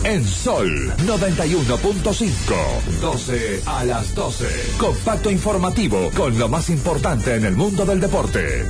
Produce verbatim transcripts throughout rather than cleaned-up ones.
En Sol noventa y uno punto cinco. doce a las doce. Compacto informativo con lo más importante en el mundo del deporte.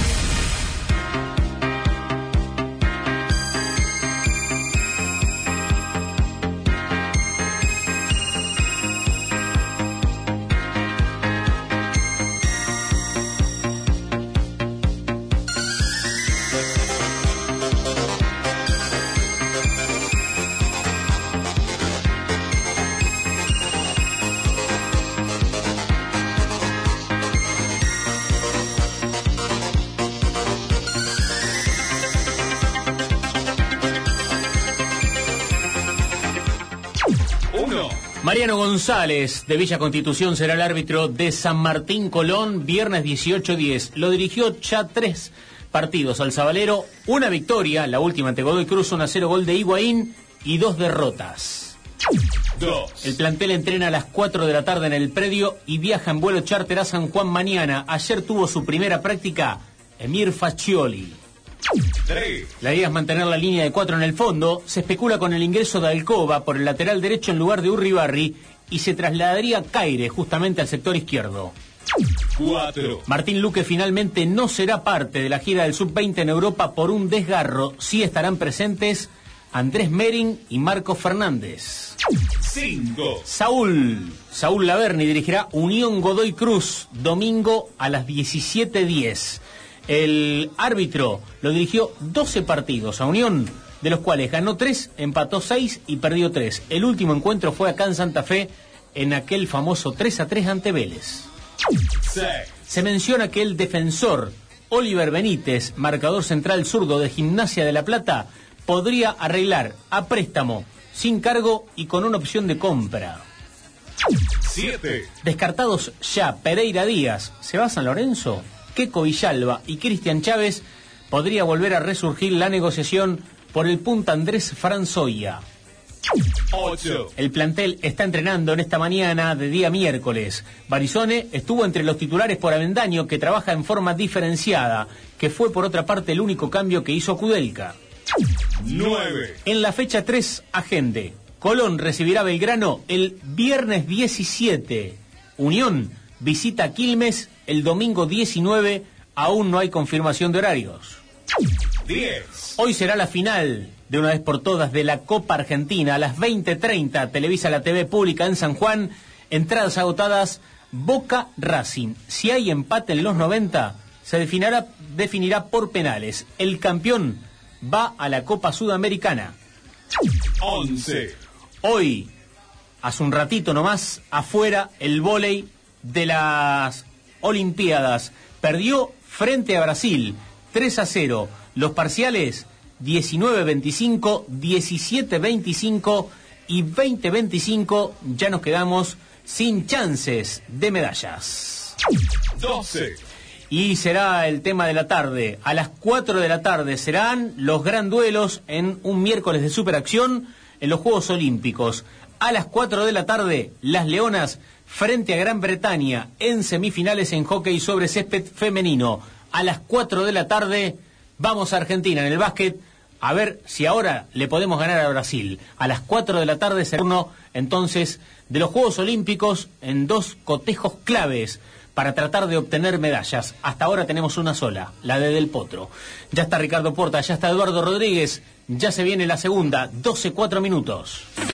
Mariano González, de Villa Constitución, será el árbitro de San Martín Colón, viernes dieciocho diez. Lo dirigió ya tres partidos al Zabalero, una victoria, la última ante Godoy Cruz, un a cero gol de Higuaín y dos derrotas. Dos. El plantel entrena a las cuatro de la tarde en el predio y viaja en vuelo charter a San Juan mañana. Ayer tuvo su primera práctica Emir Faccioli. tres. La idea es mantener la línea de cuatro en el fondo. Se especula con el ingreso de Alcoba por el lateral derecho en lugar de Urribarri y se trasladaría Caire justamente al sector izquierdo. cuatro. Martín Luque finalmente no será parte de la gira del sub veinte en Europa por un desgarro. Sí estarán presentes Andrés Mering y Marcos Fernández. cinco. Saúl Saúl Laverni dirigirá Unión Godoy Cruz domingo a las diecisiete diez. El árbitro lo dirigió doce partidos a Unión, de los cuales ganó tres, empató seis y perdió tres. El último encuentro fue acá en Santa Fe, en aquel famoso tres a tres ante Vélez. seis. Se menciona que el defensor Oliver Benítez, marcador central zurdo de Gimnasia de La Plata, podría arreglar a préstamo, sin cargo y con una opción de compra. siete. Descartados ya Pereira Díaz, ¿se va a San Lorenzo? Queco Villalba y Cristian Chávez, podría volver a resurgir la negociación por el punta Andrés Franzoia. ocho. El plantel está entrenando en esta mañana de día miércoles. Barizone estuvo entre los titulares por Avendaño, que trabaja en forma diferenciada, que fue por otra parte el único cambio que hizo Kudelka. nueve. En la fecha tres, Agende. Colón recibirá Belgrano el viernes diecisiete. Unión visita Quilmes el domingo diecinueve, aún no hay confirmación de horarios. diez. Hoy será la final, de una vez por todas, de la Copa Argentina. A las veinte treinta, televisa la T V pública en San Juan. Entradas agotadas, Boca Racing. Si hay empate en los noventa, se definirá, definirá por penales. El campeón va a la Copa Sudamericana. once. Hoy, hace un ratito nomás, afuera el vóley de las Olimpiadas. Perdió frente a Brasil tres a cero. Los parciales diecinueve veinticinco, diecisiete veinticinco y veinte veinticinco. Ya nos quedamos sin chances de medallas. doce. Y será el tema de la tarde. A las cuatro de la tarde serán los gran duelos en un miércoles de superacción en los Juegos Olímpicos. A las cuatro de la tarde, las Leonas frente a Gran Bretaña en semifinales en hockey sobre césped femenino. A las cuatro de la tarde vamos a Argentina en el básquet, a ver si ahora le podemos ganar a Brasil. A las cuatro de la tarde será uno entonces de los Juegos Olímpicos en dos cotejos claves para tratar de obtener medallas. Hasta ahora tenemos una sola, la de Del Potro. Ya está Ricardo Porta, ya está Eduardo Rodríguez, ya se viene la segunda, doce cuatro minutos.